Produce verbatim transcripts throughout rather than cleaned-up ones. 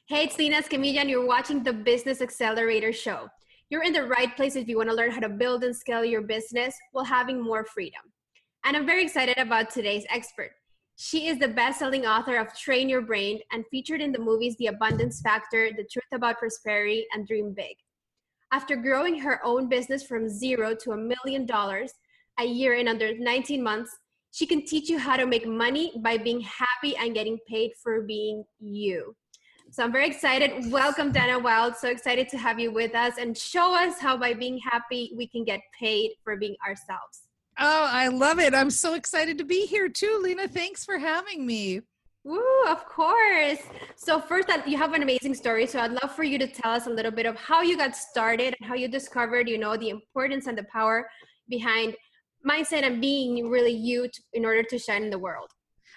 Hey, it's Lina Escamilla, and you're watching the Business Accelerator Show. You're in the right place if you want to learn how to build and scale your business while having more freedom. And I'm very excited about today's expert. She is the best-selling author of Train Your Brain and featured in the movies The Abundance Factor, The Truth About Prosperity, and Dream Big. After growing her own business from zero to a million dollars a year in under nineteen months, she can teach you how to make money by being happy and getting paid for being you. So I'm very excited. Welcome, Dana Wild. So excited to have you with us and show us how by being happy, we can get paid for being ourselves. Oh, I love it. I'm so excited to be here too, Lina. Thanks for having me. Woo, of course. So first, you have an amazing story. So I'd love for you to tell us a little bit of how you got started and how you discovered, you know, the importance and the power behind mindset and being really you to, in order to shine in the world.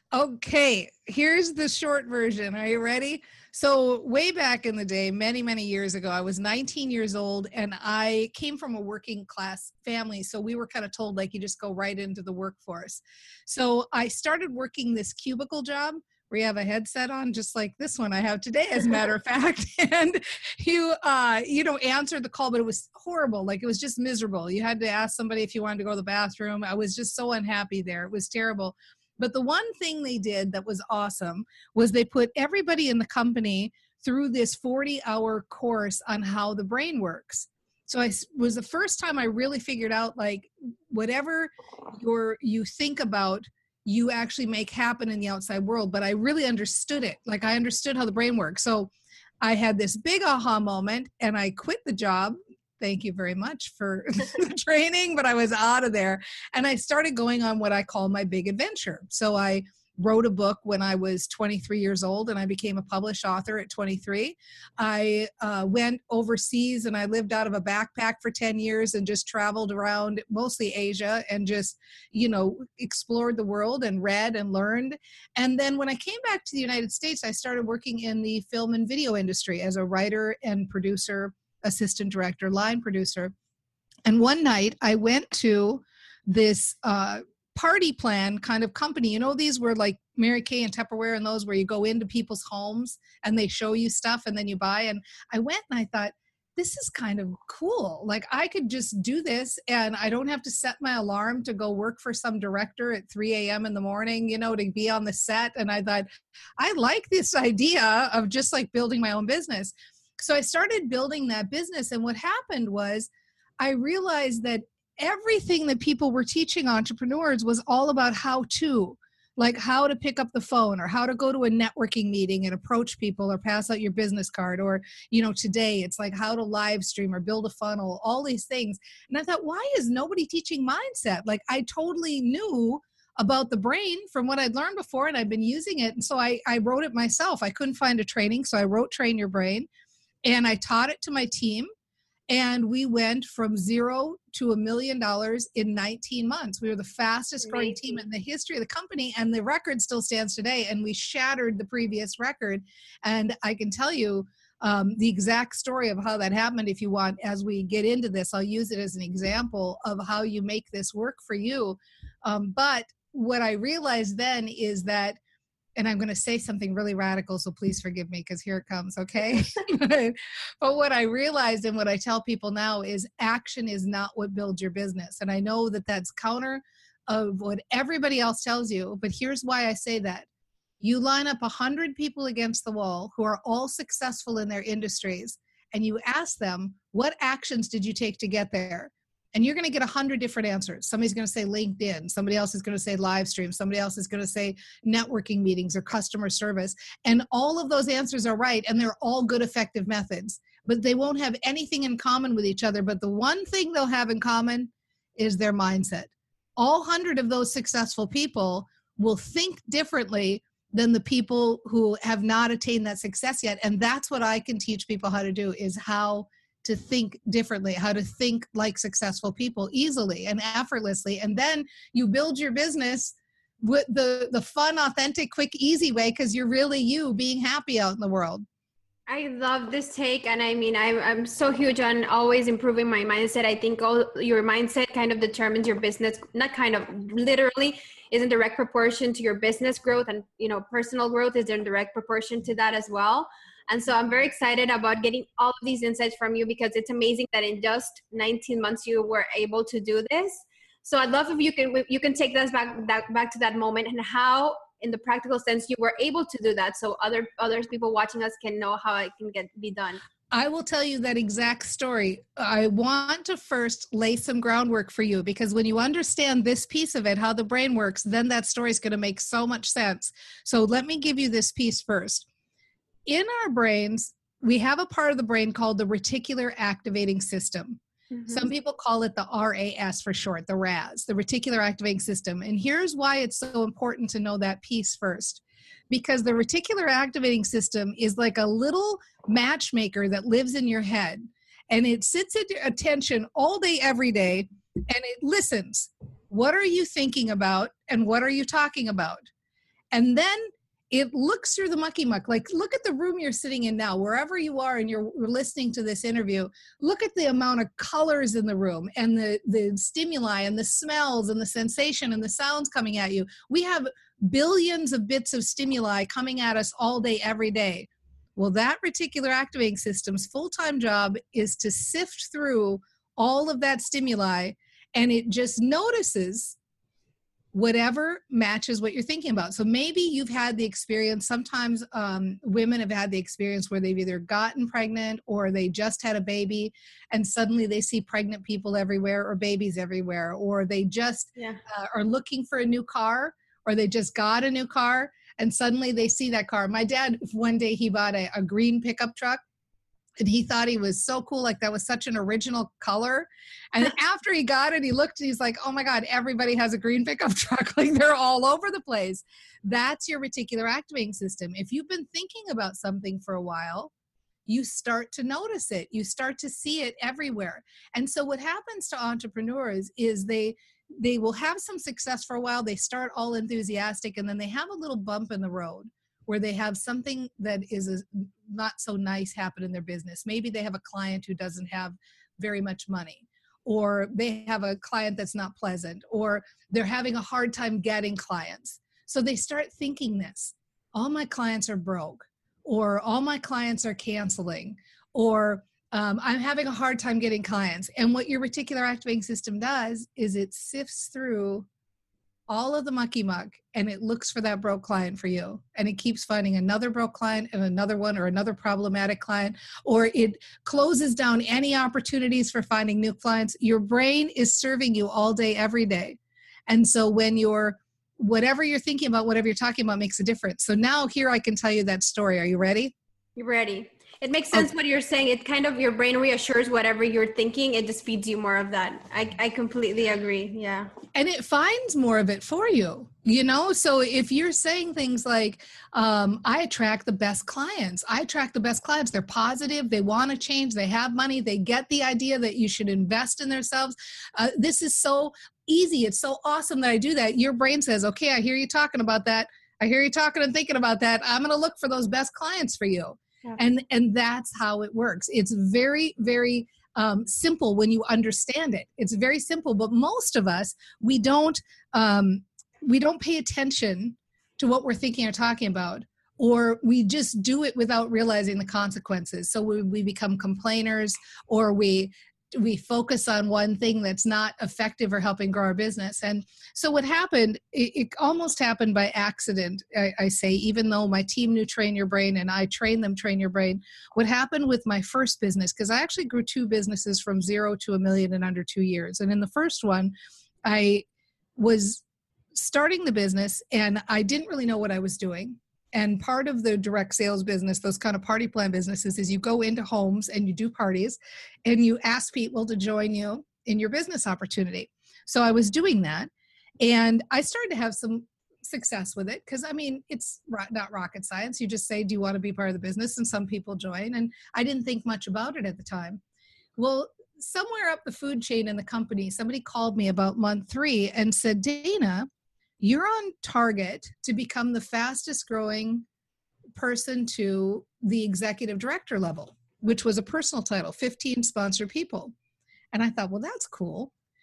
Okay, here's the short version. Are you ready? So way back in the day, many, many years ago, I was nineteen years old and I came from a working class family. So we were kind of told like you just go right into the workforce. So I started working this cubicle job where you have a headset on, just like this one I have today, as a matter of fact. And you, uh, you know, answered the call, but it was horrible. Like it was just miserable. You had to ask somebody if you wanted to go to the bathroom. I was just so unhappy there. It was terrible. But the one thing they did that was awesome was they put everybody in the company through this forty hour course on how the brain works. So I was the first time I really figured out like whatever you're, you think about, you actually make happen in the outside world. But I really understood it. Like I understood how the brain works. So I had this big aha moment and I quit the job. Thank you very much for the training, but I was out of there. And I started going on what I call my big adventure. So I wrote a book when I was twenty-three years old and I became a published author at twenty-three. I uh, went overseas and I lived out of a backpack for ten years and just traveled around mostly Asia and just, you know, explored the world and read and learned. And then when I came back to the United States, I started working in the film and video industry as a writer and producer, assistant director, line producer. And one night I went to this uh, party plan kind of company. You know, these were like Mary Kay and Tupperware and those where you go into people's homes and they show you stuff and then you buy. And I went and I thought, this is kind of cool. Like I could just do this and I don't have to set my alarm to go work for some director at three a.m. in the morning, you know, to be on the set. And I thought, I like this idea of just like building my own business. So I started building that business. And what happened was I realized that everything that people were teaching entrepreneurs was all about how to, like how to pick up the phone or how to go to a networking meeting and approach people or pass out your business card. Or, you know, today it's like how to live stream or build a funnel, all these things. And I thought, why is nobody teaching mindset? Like I totally knew about the brain from what I'd learned before and I'd been using it. And so I, I wrote it myself. I couldn't find a training. So I wrote Train Your Brain. And I taught it to my team and we went from zero to a million dollars in nineteen months. We were the fastest growing team in the history of the company and the record still stands today. And we shattered the previous record. And I can tell you um, the exact story of how that happened if you want. As we get into this, I'll use it as an example of how you make this work for you. Um, but what I realized then is that, and I'm going to say something really radical, so please forgive me because here it comes, okay? But what I realized and what I tell people now is action is not what builds your business. And I know that that's counter of what everybody else tells you, but here's why I say that. You line up one hundred people against the wall who are all successful in their industries, and you ask them, what actions did you take to get there? And you're going to get a hundred different answers. Somebody's going to say LinkedIn. Somebody else is going to say live stream. Somebody else is going to say networking meetings or customer service. And all of those answers are right. And they're all good, effective methods, but they won't have anything in common with each other. But the one thing they'll have in common is their mindset. All hundred of those successful people will think differently than the people who have not attained that success yet. And that's what I can teach people how to do is how to think differently, how to think like successful people easily and effortlessly. And then you build your business with the, the fun, authentic, quick, easy way because you're really you being happy out in the world. I love this take. And I mean, I'm, I'm so huge on always improving my mindset. I think all your mindset kind of determines your business, not kind of literally is in direct proportion to your business growth, and, you know, personal growth is in direct proportion to that as well. And so I'm very excited about getting all of these insights from you, because it's amazing that in just nineteen months you were able to do this. So I'd love if you can you can take us back that, back to that moment, and how, in the practical sense, you were able to do that, so other other people watching us can know how it can get be done. I will tell you that exact story. I want to first lay some groundwork for you, because when you understand this piece of it, how the brain works, then that story is going to make so much sense. So let me give you this piece first. In our brains, we have a part of the brain called the reticular activating system. Mm-hmm. Some people call it the R A S for short, the R A S, the reticular activating system. And here's why it's so important to know that piece first. Because the reticular activating system is like a little matchmaker that lives in your head, and it sits at your attention all day, every day, and it listens. What are you thinking about, and what are you talking about? And then it looks through the mucky muck. Like, look at the room you're sitting in now, wherever you are and you're listening to this interview. Look at the amount of colors in the room, and the, the stimuli and the smells and the sensation and the sounds coming at you. We have billions of bits of stimuli coming at us all day, every day. Well, that reticular activating system's full-time job is to sift through all of that stimuli, and it just notices whatever matches what you're thinking about. So maybe you've had the experience, sometimes um, women have had the experience where they've either gotten pregnant or they just had a baby, and suddenly they see pregnant people everywhere or babies everywhere, or they just yeah. uh, are looking for a new car, or they just got a new car and suddenly they see that car. My dad, one day he bought a, a green pickup truck, and he thought he was so cool. Like, that was such an original color. And after he got it, he looked and he's like, oh my God, everybody has a green pickup truck. Like, they're all over the place. That's your reticular activating system. If you've been thinking about something for a while, you start to notice it. You start to see it everywhere. And so what happens to entrepreneurs is they they will have some success for a while. They start all enthusiastic, and then they have a little bump in the road where they have something that is a, not so nice happen in their business. Maybe they have a client who doesn't have very much money, or they have a client that's not pleasant, or they're having a hard time getting clients. So they start thinking this: all my clients are broke, or all my clients are canceling, or um, I'm having a hard time getting clients. And what your reticular activating system does is it sifts through all of the mucky muck, and it looks for that broke client for you. And it keeps finding another broke client and another one, or another problematic client, or it closes down any opportunities for finding new clients. Your brain is serving you all day, every day. And so when you're, whatever you're thinking about, whatever you're talking about makes a difference. So now here I can tell you that story. Are you ready? You're ready. It makes sense okay. What you're saying. It kind of, your brain reassures whatever you're thinking. It just feeds you more of that. I, I completely agree. Yeah. And it finds more of it for you, you know? So if you're saying things like, um, I attract the best clients, I attract the best clients. They're positive. They want to change. They have money. They get the idea that you should invest in themselves. Uh, this is so easy. It's so awesome that I do that. Your brain says, okay, I hear you talking about that. I hear you talking and thinking about that. I'm going to look for those best clients for you. Yeah. And and that's how it works. It's very, very um, simple when you understand it. It's very simple, but most of us, we don't um, we don't pay attention to what we're thinking or talking about, or we just do it without realizing the consequences. So we, we become complainers, or we we focus on one thing that's not effective or helping grow our business. And so what happened, it, it almost happened by accident, I, I say, even though my team knew Train Your Brain and I trained them Train Your Brain. What happened with my first business, because I actually grew two businesses from zero to a million in under two years. And in the first one, I was starting the business and I didn't really know what I was doing. And part of the direct sales business, those kind of party plan businesses, is you go into homes and you do parties and you ask people to join you in your business opportunity. So I was doing that, and I started to have some success with it, because I mean, it's not rocket science. You just say, do you want to be part of the business? And some people join, and I didn't think much about it at the time. Well, somewhere up the food chain in the company, somebody called me about month three and said, Dana, you're on target to become the fastest growing person to the executive director level, which was a personal title, fifteen sponsored people. And I thought, well, that's cool.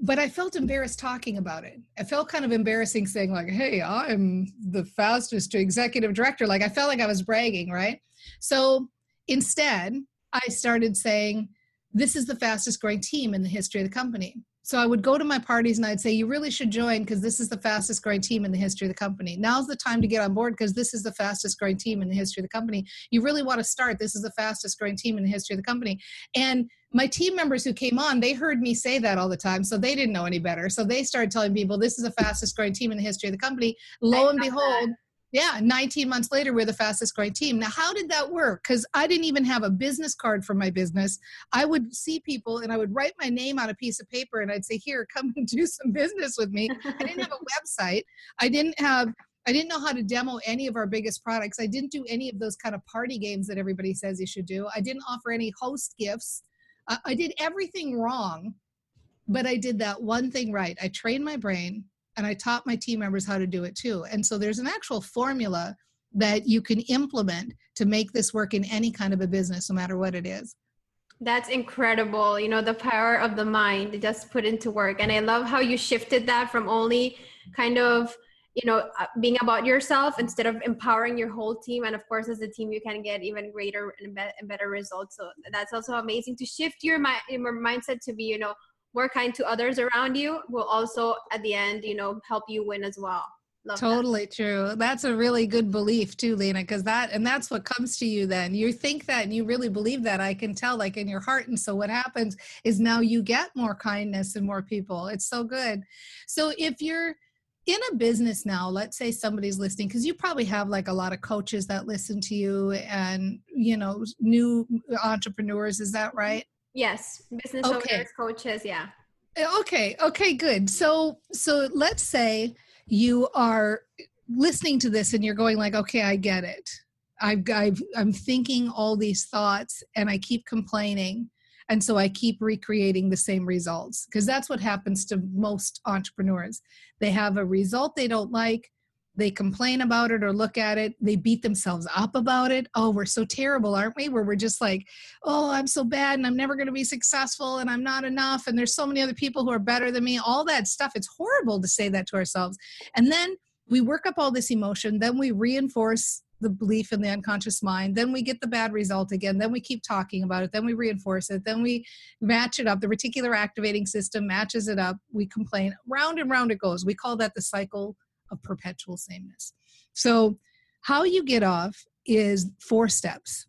but I felt embarrassed talking about it. I felt kind of embarrassing saying like, hey, I'm the fastest executive director. Like I felt like I was bragging, right? So instead, I started saying, this is the fastest growing team in the history of the company. So I would go to my parties and I'd say, you really should join because this is the fastest growing team in the history of the company. Now's the time to get on board because this is the fastest growing team in the history of the company. You really want to start. This is the fastest growing team in the history of the company. And my team members who came on, they heard me say that all the time. So they didn't know any better. So they started telling people, this is the fastest growing team in the history of the company. Lo and behold, that. Yeah, nineteen months later, we're the fastest growing team. Now, how did that work? Because I didn't even have a business card for my business. I would see people and I would write my name on a piece of paper and I'd say, here, come and do some business with me. I didn't have a website. I didn't have, I didn't know how to demo any of our biggest products. I didn't do any of those kind of party games that everybody says you should do. I didn't offer any host gifts. Uh, I did everything wrong, but I did that one thing right. I trained my brain. And I taught my team members how to do it too. And so there's an actual formula that you can implement to make this work in any kind of a business, no matter what it is. That's incredible. You know, the power of the mind just put into work. And I love how you shifted that from only kind of, you know, being about yourself instead of empowering your whole team. And of course, as a team, you can get even greater and, be- and better results. So that's also amazing to shift your, mi- your mindset to be, you know, more kind to others around you will also at the end, you know, help you win as well. Love totally that. True. That's a really good belief too, Lena, because that, and that's what comes to you then. You think that and you really believe that, I can tell, like in your heart. And so what happens is now you get more kindness and more people. It's so good. So if you're in a business now, let's say somebody's listening, because you probably have like a lot of coaches that listen to you and, you know, new entrepreneurs. Is that right? Yes. Business okay. owners, coaches. Yeah. Okay. Okay, good. So, so let's say you are listening to this and you're going like, okay, I get it. I've, I've, I'm thinking all these thoughts and I keep complaining. And so I keep recreating the same results because that's what happens to most entrepreneurs. They have a result they don't like. They complain about it or look at it. They beat themselves up about it. Oh, we're so terrible, aren't we? Where we're just like, oh, I'm so bad and I'm never going to be successful and I'm not enough. And there's so many other people who are better than me. All that stuff. It's horrible to say that to ourselves. And then we work up all this emotion. Then we reinforce the belief in the unconscious mind. Then we get the bad result again. Then we keep talking about it. Then we reinforce it. Then we match it up. The reticular activating system matches it up. We complain. Round and round it goes. We call that the cycle of perpetual sameness. So how you get off is four steps.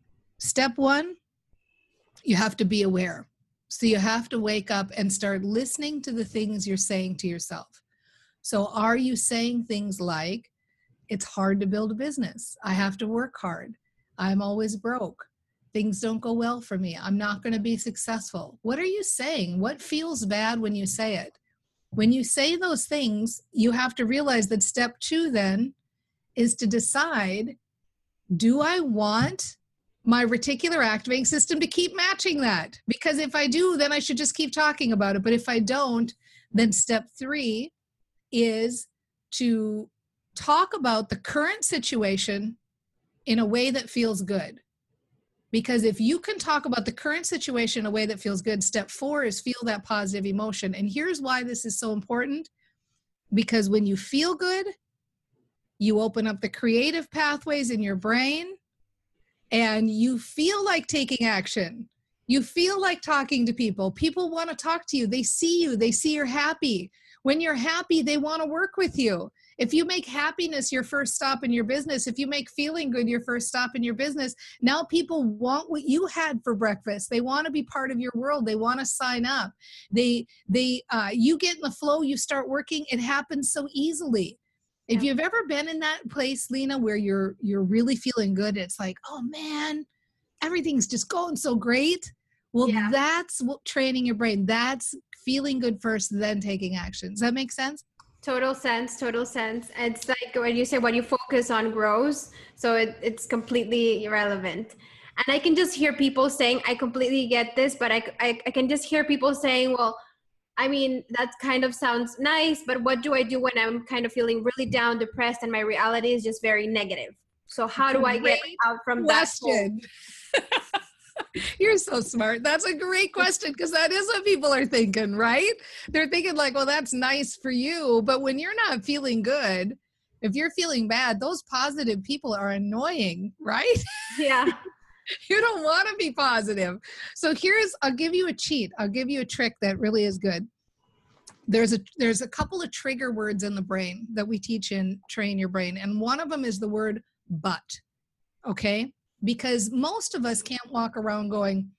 Step one, you have to be aware. So you have to wake up and start listening to the things you're saying to yourself. So are you saying things like, it's hard to build a business. I have to work hard. I'm always broke. Things don't go well for me. I'm not going to be successful. What are you saying? What feels bad when you say it? When you say those things, you have to realize that step two then is to decide, do I want my reticular activating system to keep matching that? Because if I do, then I should just keep talking about it. But if I don't, then step three is to talk about the current situation in a way that feels good. Because if you can talk about the current situation in a way that feels good, step four is feel that positive emotion. And here's why this is so important. Because when you feel good, you open up the creative pathways in your brain and you feel like taking action. You feel like talking to people. People want to talk to you. They see you. They see you're happy. When you're happy, they want to work with you. If you make happiness your first stop in your business, if you make feeling good your first stop in your business, now people want what you had for breakfast. They want to be part of your world. They want to sign up. They, they, uh, you get in the flow, you start working. It happens so easily. If you've ever been in that place, Lena, where you're, you're really feeling good, it's like, oh man, everything's just going so great. Well, yeah. That's what training your brain. That's feeling good first, then taking action. Does that make sense? Total sense, total sense. It's like when you say what you focus on grows, so it, it's completely irrelevant. And I can just hear people saying, I completely get this, but I, I, I can just hear people saying, well, I mean, that kind of sounds nice, but what do I do when I'm kind of feeling really down, depressed, and my reality is just very negative? So how do I get out from question. that? You're so smart. That's a great question because that is what people are thinking, right? They're thinking like, well, that's nice for you. But when you're not feeling good, if you're feeling bad, those positive people are annoying, right? Yeah. You don't want to be positive. So here's, I'll give you a cheat. I'll give you a trick that really is good. There's a there's a couple of trigger words in the brain that we teach in Train Your Brain. And one of them is the word but. Okay? Because most of us can't walk around going,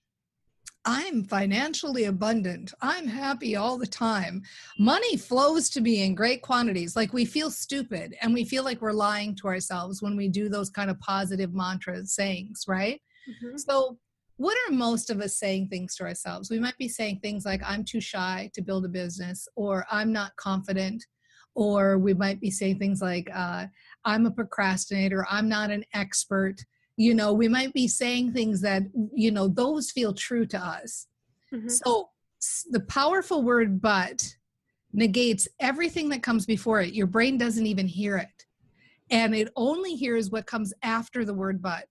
I'm financially abundant. I'm happy all the time. Money flows to me in great quantities. Like we feel stupid and we feel like we're lying to ourselves when we do those kind of positive mantra sayings, right? Mm-hmm. So what are most of us saying things to ourselves? We might be saying things like, I'm too shy to build a business, or I'm not confident, or we might be saying things like, uh, I'm a procrastinator, I'm not an expert. You know, we might be saying things that, you know, those feel true to us. Mm-hmm. So the powerful word but negates everything that comes before it. Your brain doesn't even hear it. And it only hears what comes after the word but.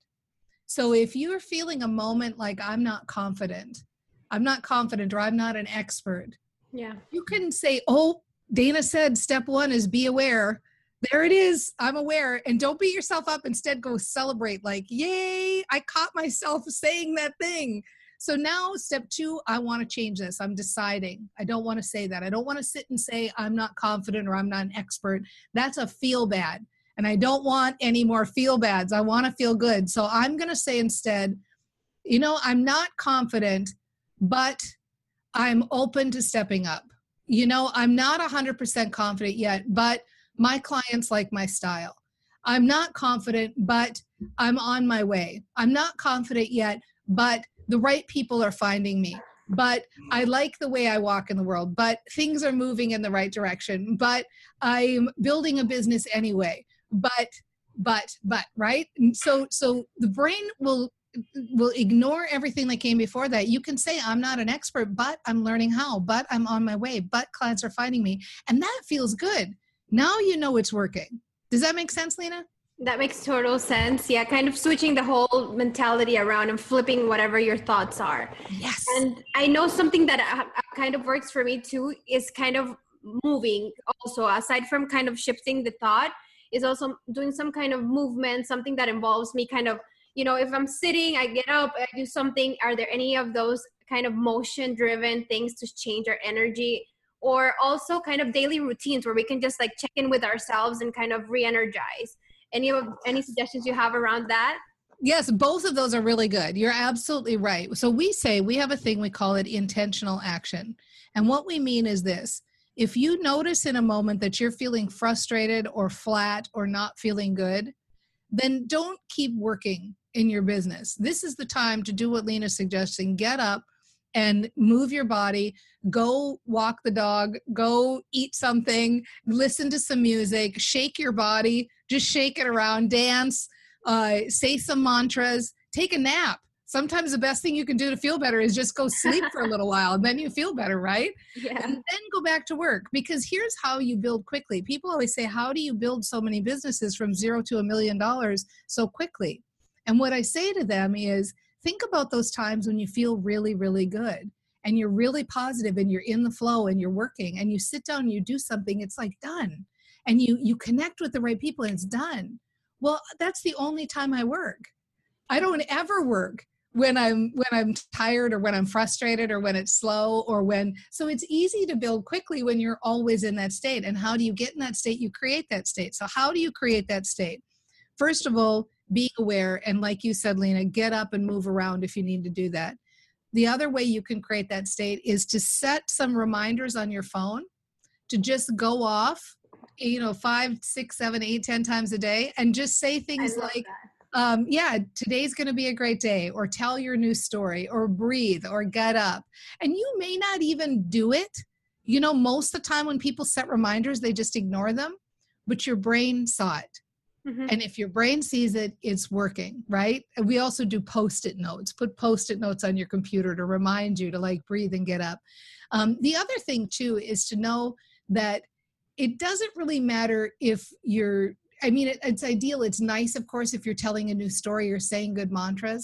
So if you're feeling a moment like I'm not confident, I'm not confident, or I'm not an expert, yeah, you can say, oh, Dana said step one is be aware. There it is. I'm aware. And don't beat yourself up. Instead, go celebrate like, yay, I caught myself saying that thing. So now step two, I want to change this. I'm deciding. I don't want to say that. I don't want to sit and say I'm not confident or I'm not an expert. That's a feel bad. And I don't want any more feel bads. I want to feel good. So I'm going to say instead, you know, I'm not confident, but I'm open to stepping up. You know, I'm not one hundred percent confident yet, but my clients like my style. I'm not confident, but I'm on my way. I'm not confident yet, but the right people are finding me. But I like the way I walk in the world, but things are moving in the right direction. But I'm building a business anyway. But, but, but, right? And so, so the brain will, will ignore everything that came before that. You can say, I'm not an expert, but I'm learning how, but I'm on my way, but clients are finding me. And that feels good. Now you know it's working. Does that make sense, Lena? That makes total sense. Yeah, kind of switching the whole mentality around and flipping whatever your thoughts are. Yes. And I know something that uh, kind of works for me too is kind of moving also, aside from kind of shifting the thought, is also doing some kind of movement, something that involves me kind of, you know, if I'm sitting, I get up, I do something. Are there any of those kind of motion driven things to change our energy? Or also kind of daily routines where we can just like check in with ourselves and kind of re-energize. Any of any suggestions you have around that? Yes, both of those are really good. You're absolutely right. So we say we have a thing, we call it intentional action. And what we mean is this: if you notice in a moment that you're feeling frustrated or flat or not feeling good, then don't keep working in your business. This is the time to do what Lena's suggesting. Get up and move your body, go walk the dog, go eat something, listen to some music, shake your body, just shake it around, dance, uh, say some mantras, take a nap. Sometimes the best thing you can do to feel better is just go sleep for a little while, and then you feel better, right? Yeah. And then go back to work, because here's how you build quickly. People always say, how do you build so many businesses from zero to a million dollars so quickly? And what I say to them is, think about those times when you feel really, really good and you're really positive and you're in the flow and you're working and you sit down and you do something, it's like done. And you you connect with the right people and it's done. Well, that's the only time I work. I don't ever work when I'm when I'm tired or when I'm frustrated or when it's slow or when, so it's easy to build quickly when you're always in that state. And how do you get in that state? You create that state. So how do you create that state? First of all, being aware, and like you said, Lena, get up and move around if you need to do that. The other way you can create that state is to set some reminders on your phone to just go off, you know, five, six, seven, eight, ten times a day, and just say things like, um, yeah, today's going to be a great day, or tell your new story, or breathe, or get up. And you may not even do it. You know, most of the time when people set reminders, they just ignore them, but your brain saw it. Mm-hmm. And if your brain sees it, it's working, right? And we also do Post-it notes. Put Post-it notes on your computer to remind you to like breathe and get up. Um, the other thing too is to know that it doesn't really matter if you're, I mean, it, it's ideal. It's nice, of course, if you're telling a new story or saying good mantras.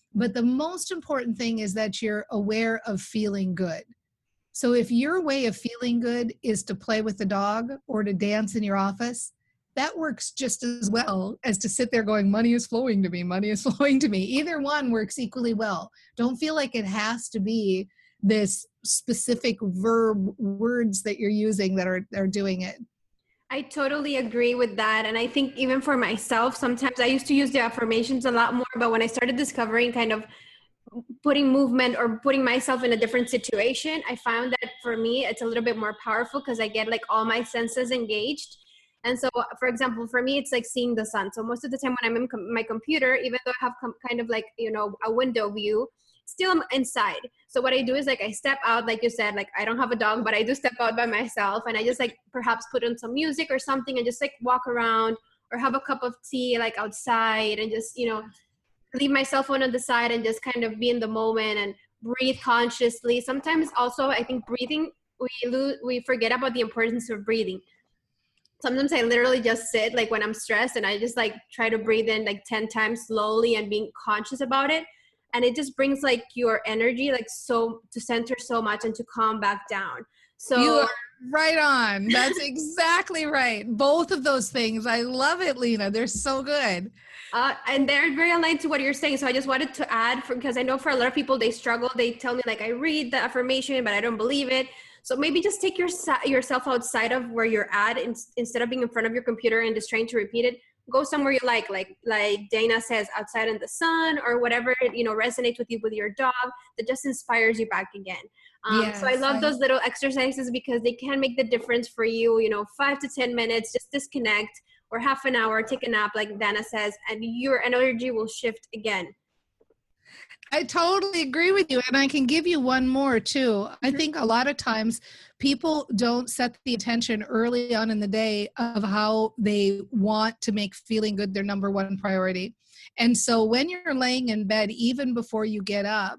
But the most important thing is that you're aware of feeling good. So if your way of feeling good is to play with the dog or to dance in your office, that works just as well as to sit there going, money is flowing to me, money is flowing to me. Either one works equally well. Don't feel like it has to be this specific verb words that you're using that are, are doing it. I totally agree with that. And I think even for myself, sometimes I used to use the affirmations a lot more, but when I started discovering kind of putting movement or putting myself in a different situation, I found that for me, it's a little bit more powerful because I get like all my senses engaged. And so, for example, for me, it's like seeing the sun. So most of the time when I'm in com- my computer, even though I have com- kind of like, you know, a window view, still I'm inside. So what I do is like, I step out, like you said, like I don't have a dog, but I do step out by myself. And I just like perhaps put on some music or something and just like walk around or have a cup of tea, like outside, and just, you know, leave my cell phone on the side and just kind of be in the moment and breathe consciously. Sometimes also, I think breathing, we lose, we forget about the importance of breathing. Sometimes I literally just sit like when I'm stressed and I just like try to breathe in like ten times slowly and being conscious about it. And it just brings like your energy, like so to center so much and to calm back down. So you are right on. That's exactly right. Both of those things. I love it, Lena. They're so good. Uh, and they're very aligned to what you're saying. So I just wanted to add, for, because I know for a lot of people, they struggle. They tell me like, I read the affirmation, but I don't believe it. So maybe just take your, yourself outside of where you're at, in, instead of being in front of your computer and just trying to repeat it. Go somewhere you like, like like Dana says, outside in the sun or whatever, you know, resonates with you with your dog, that just inspires you back again. Um, yes, so I love I, those little exercises because they can make the difference for you, you know, five to ten minutes, just disconnect, or half an hour, take a nap, like Dana says, and your energy will shift again. I totally agree with you. And I can give you one more too. I think a lot of times people don't set the attention early on in the day of how they want to make feeling good their number one priority. And so when you're laying in bed, even before you get up,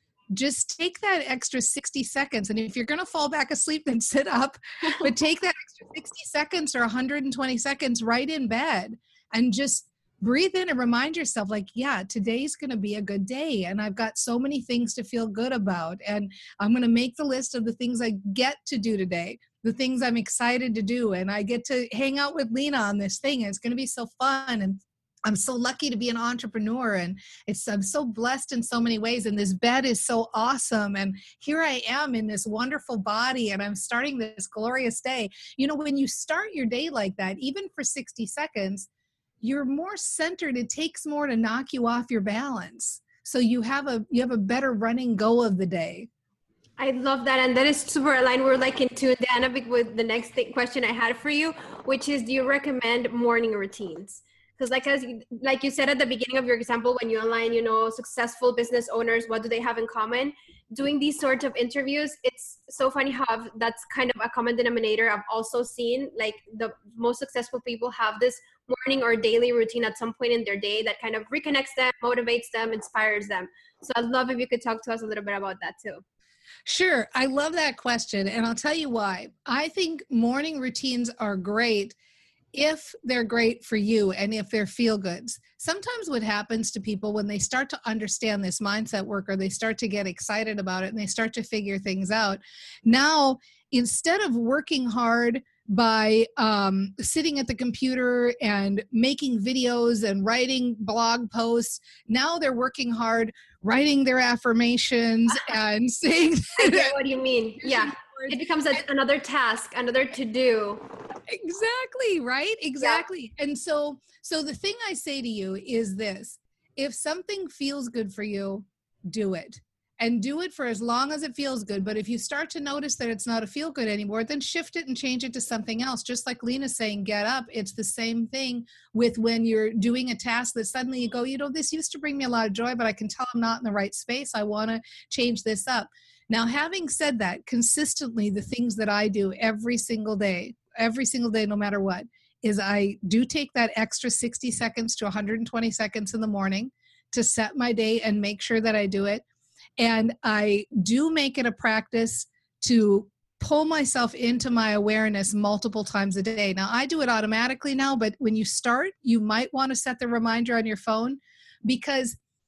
just take that extra sixty seconds. And if you're going to fall back asleep, then sit up, but take that extra sixty seconds or one hundred twenty seconds right in bed and just breathe in and remind yourself like, yeah, today's going to be a good day. And I've got so many things to feel good about. And I'm going to make the list of the things I get to do today, the things I'm excited to do. And I get to hang out with Lena on this thing. And it's going to be so fun. And I'm so lucky to be an entrepreneur, and it's, I'm so blessed in so many ways. And this bed is so awesome. And here I am in this wonderful body, and I'm starting this glorious day. You know, when you start your day like that, even for sixty seconds, you're more centered. It takes more to knock you off your balance. So you have a, you have a better running go of the day. I love that. And that is super aligned. We're like in tune, Dana, with the next th- question I had for you, which is, do you recommend morning routines? Because like, as you, like you said at the beginning of your example, when you align, you know, successful business owners, what do they have in common? Doing these sorts of interviews, it's so funny how I've, that's kind of a common denominator I've also seen. Like the most successful people have this morning or daily routine at some point in their day that kind of reconnects them, motivates them, inspires them. So I'd love if you could talk to us a little bit about that too. Sure. I love that question. And I'll tell you why. I think morning routines are great if they're great for you and if they're feel goods. Sometimes what happens to people when they start to understand this mindset work, or they start to get excited about it and they start to figure things out, now instead of working hard by um, sitting at the computer and making videos and writing blog posts, now they're working hard writing their affirmations and saying I get what you mean. Yeah. It becomes a, another task, another to do. Exactly, right? Exactly. Yeah. And so, so the thing I say to you is this: if something feels good for you, do it. And do it for as long as it feels good. But if you start to notice that it's not a feel good anymore, then shift it and change it to something else. Just like Lena's saying, get up. It's the same thing with when you're doing a task that suddenly you go, you know, this used to bring me a lot of joy, but I can tell I'm not in the right space. I want to change this up. Now, having said that, consistently, the things that I do every single day, every single day, no matter what, is I do take that extra sixty seconds to one hundred twenty seconds in the morning to set my day and make sure that I do it. And I do make it a practice to pull myself into my awareness multiple times a day. Now, I do it automatically now, but when you start, you might want to set the reminder on your phone, because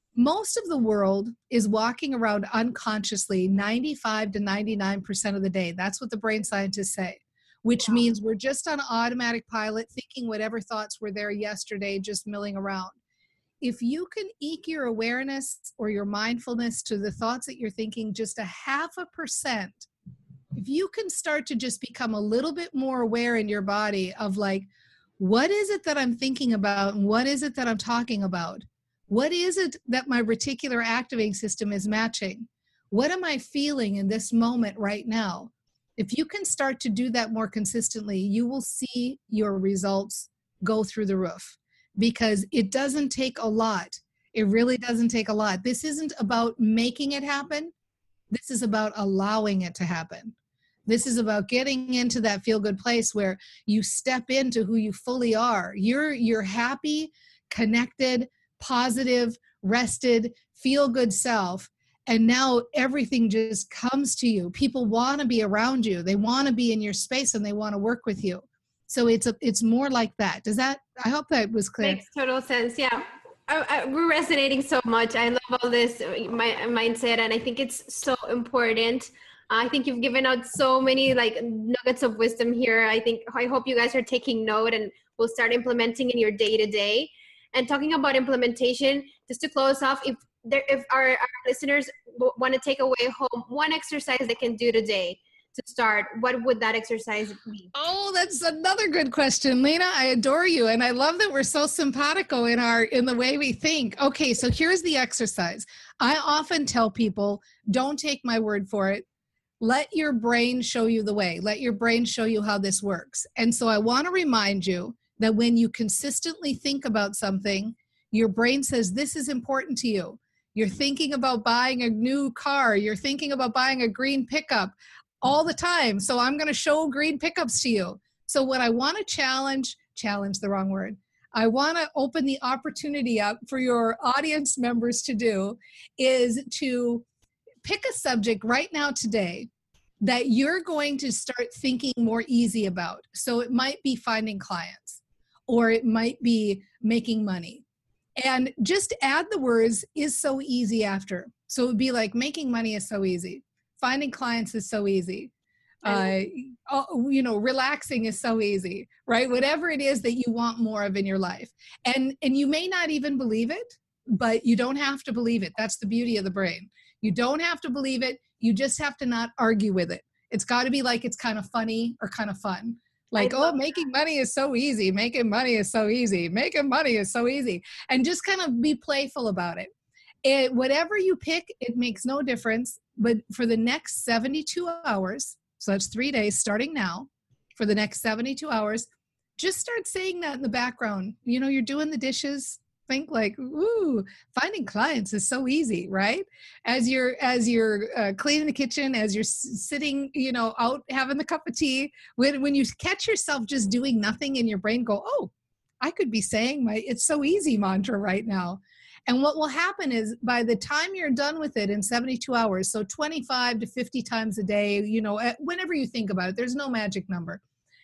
Most of the world is walking around unconsciously ninety-five to ninety-nine percent of the day. That's what the brain scientists say, which Wow. means we're just on automatic pilot, thinking whatever thoughts were there yesterday, just milling around. If you can eke your awareness or your mindfulness to the thoughts that you're thinking just a half a percent, if you can start to just become a little bit more aware in your body of like, what is it that I'm thinking about and what is it that I'm talking about? What is it that my reticular activating system is matching? What am I feeling in this moment right now? If you can start to do that more consistently, you will see your results go through the roof, because it doesn't take a lot. It really doesn't take a lot. This isn't about making it happen. This is about allowing it to happen. This is about getting into that feel-good place where you step into who you fully are. You're, you're happy, connected, positive, rested, feel-good self. And now everything just comes to you. People want to be around you. They want to be in your space and they want to work with you. So it's a, it's more like that. Does that, I hope that was clear. Makes total sense. Yeah. I, I, we're resonating so much. I love all this my, mindset, and I think it's so important. I think you've given out so many like nuggets of wisdom here. I think, I hope you guys are taking note and will start implementing in your day to day. And talking about implementation, just to close off, if there, if our, our listeners w- want to take away home one exercise they can do today to start, what would that exercise be? Oh, that's another good question, Lena. I adore you. And I love that we're so simpatico in our, in the way we think. Okay. So here's the exercise. I often tell people, don't take my word for it. Let your brain show you the way. Let your brain show you how this works. And so I want to remind you that when you consistently think about something, your brain says, this is important to you. You're thinking about buying a new car. You're thinking about buying a green pickup all the time. So I'm going to show green pickups to you. So what I want to challenge, challenge the wrong word. I want to open the opportunity up for your audience members to do is to pick a subject right now today that you're going to start thinking more easy about. So it might be finding clients, or it might be making money. And just add the words "is so easy" after. So it would be like, making money is so easy. Finding clients is so easy. Uh, you know, relaxing is so easy, right? Whatever it is that you want more of in your life. And, and you may not even believe it, but you don't have to believe it. That's the beauty of the brain. You don't have to believe it. You just have to not argue with it. It's got to be like, it's kind of funny or kind of fun. Like, oh, making money is so easy. Making money is so easy. Making money is so easy. And just kind of be playful about it. It, whatever you pick, it makes no difference. But for the next seventy-two hours, so that's three days starting now, for the next seventy-two hours, just start saying that in the background. You know, you're doing the dishes. Think like, ooh, finding clients is so easy, right? As you're as you're uh, cleaning the kitchen, as you're s- sitting, you know, out having the cup of tea, when when you catch yourself just doing nothing in your brain, go, oh, I could be saying my "it's so easy" mantra right now. And what will happen is by the time you're done with it in seventy-two hours, so twenty-five to fifty times a day, you know, whenever you think about it, there's no magic number.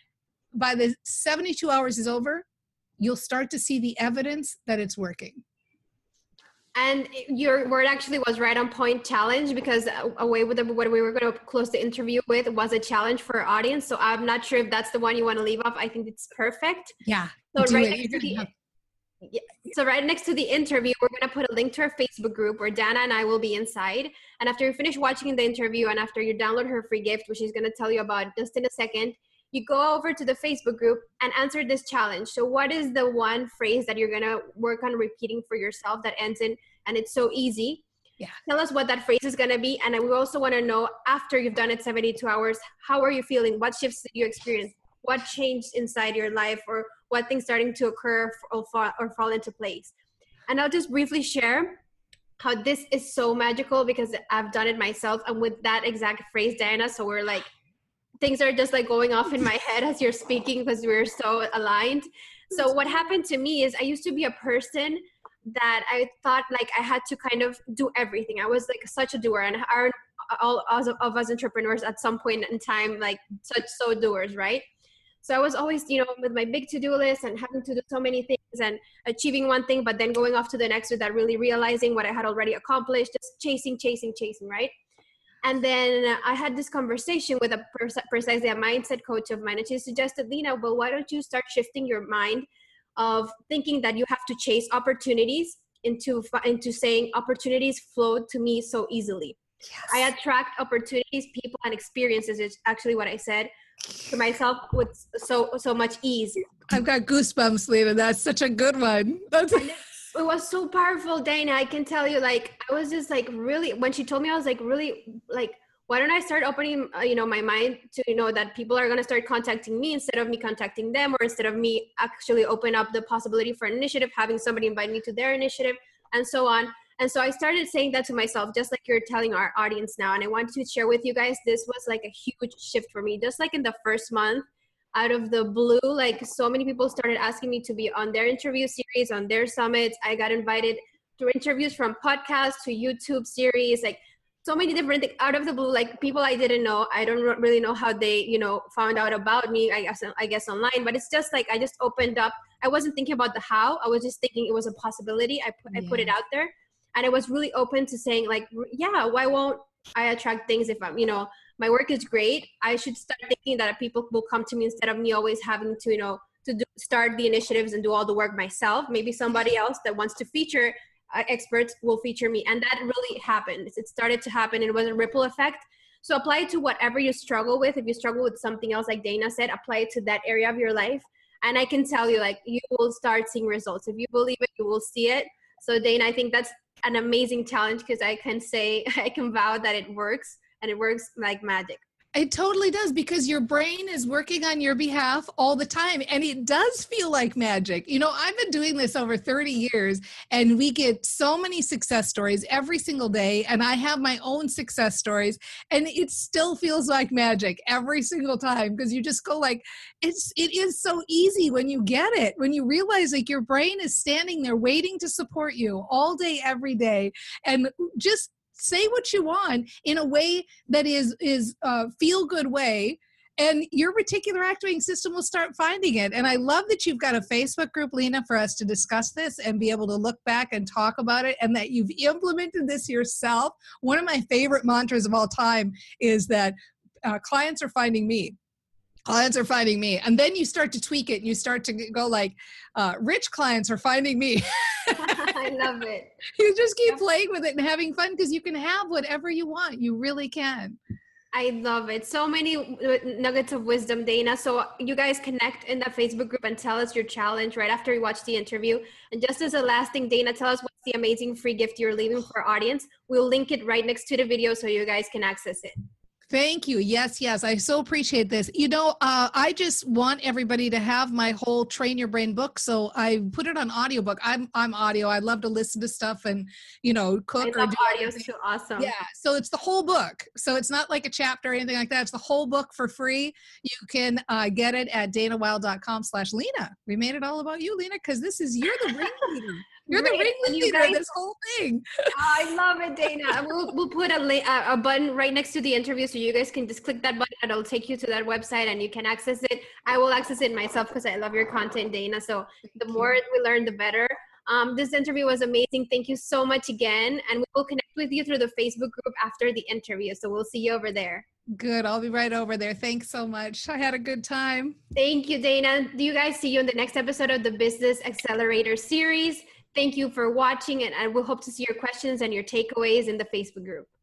By the seventy-two hours is over, you'll start to see the evidence that it's working. And your word actually was right on point, challenge, because away with the, what we were going to close the interview with was a challenge for our audience. So I'm not sure if that's the one you want to leave off. I think it's perfect. Yeah. So right it. next to the, yeah, so right next to the interview, we're going to put a link to our Facebook group where Dana and I will be inside. And after you finish watching the interview and after you download her free gift, which she's going to tell you about just in a second, you go over to the Facebook group and answer this challenge. So what is the one phrase that you're going to work on repeating for yourself that ends in, and it's so easy? Yeah. Tell us what that phrase is going to be. And we also want to know, after you've done it seventy-two hours, how are you feeling? What shifts did you experience? What changed inside your life, or what things starting to occur or fall, or fall into place? And I'll just briefly share how this is so magical because I've done it myself. And with that exact phrase, Diana, so we're like, things are just like going off in my head as you're speaking because we're so aligned. So what happened to me is I used to be a person that I thought like I had to kind of do everything. I was like such a doer, and our, all of us entrepreneurs at some point in time, like such so doers, right? So I was always, you know, with my big to-do list and having to do so many things and achieving one thing, but then going off to the next without really realizing what I had already accomplished, just chasing, chasing, chasing, right? And then I had this conversation with a precisely a mindset coach of mine, and she suggested, Lena, well, why don't you start shifting your mind of thinking that you have to chase opportunities into into saying opportunities flow to me so easily. Yes. I attract opportunities, people, and experiences is actually what I said to myself with so so much ease. I've got goosebumps, Lena. That's such a good one. That's it, it was so powerful, Dana. I can tell you, like, I was just like really, when she told me, I was like really like, why don't I start opening, uh, you know, my mind to, you know, that people are going to start contacting me instead of me contacting them, or instead of me actually open up the possibility for an initiative, having somebody invite me to their initiative, and so on. And so I started saying that to myself, just like you're telling our audience now. And I wanted to share with you guys, this was like a huge shift for me. Just like in the first month, out of the blue, like so many people started asking me to be on their interview series, on their summits. I got invited to interviews from podcasts to YouTube series, like so many different things out of the blue, like people I didn't know. I don't really know how they, you know, found out about me, I guess, I guess online, but it's just like, I just opened up. I wasn't thinking about the how, I was just thinking it was a possibility. I put, yeah. I put it out there, and I was really open to saying like, yeah, why won't I attract things if I'm, you know, my work is great. I should start thinking that people will come to me instead of me always having to, you know, to do, start the initiatives and do all the work myself. Maybe somebody else that wants to feature Uh, experts will feature me. And that really happened. It started to happen. It was a ripple effect. So apply it to whatever you struggle with. If you struggle with something else, like Dana said, apply it to that area of your life. And I can tell you, like, you will start seeing results. If you believe it, you will see it. So Dana, I think that's an amazing challenge, because I can say, I can vow that it works, and it works like magic. It totally does, because your brain is working on your behalf all the time, and it does feel like magic. You know, I've been doing this over thirty years, and we get so many success stories every single day, and I have my own success stories, and it still feels like magic every single time, because you just go like, it's, it is so easy when you get it, when you realize like your brain is standing there waiting to support you all day, every day, and just say what you want in a way that is is a feel-good way, and your reticular activating system will start finding it. And I love that you've got a Facebook group, Lena, for us to discuss this and be able to look back and talk about it, and that you've implemented this yourself. One of my favorite mantras of all time is that uh, clients are finding me. Clients are finding me. And then you start to tweak it, and you start to go like, uh, rich clients are finding me. I love it. You just keep playing with it and having fun, because you can have whatever you want. You really can. I love it. So many nuggets of wisdom, Dana. So you guys connect in the Facebook group and tell us your challenge right after we watch the interview. And just as a last thing, Dana, tell us what's the amazing free gift you're leaving for our audience. We'll link it right next to the video so you guys can access it. Thank you. Yes, yes. I so appreciate this. You know, uh, I just want everybody to have my whole Train Your Brain book. So I put it on audiobook. I'm I'm audio. I love to listen to stuff and, you know, cook. I love or do audio. So awesome. Yeah. So it's the whole book. So it's not like a chapter or anything like that. It's the whole book for free. You can uh, get it at danawilde.com slash Lena. We made it all about you, Lena, because this is, you're the ringleader. You're the ringleader of this whole thing. I love it, Dana. We'll, we'll put a, la- a button right next to the interview, so you guys can just click that button and it'll take you to that website and you can access it. I will access it myself because I love your content, Dana. So the more we learn, the better. Um, this interview was amazing. Thank you so much again. And we will connect with you through the Facebook group after the interview. So we'll see you over there. Good. I'll be right over there. Thanks so much. I had a good time. Thank you, Dana. Do you guys see you in the next episode of the Business Accelerator series? Thank you for watching, and I will hope to see your questions and your takeaways in the Facebook group.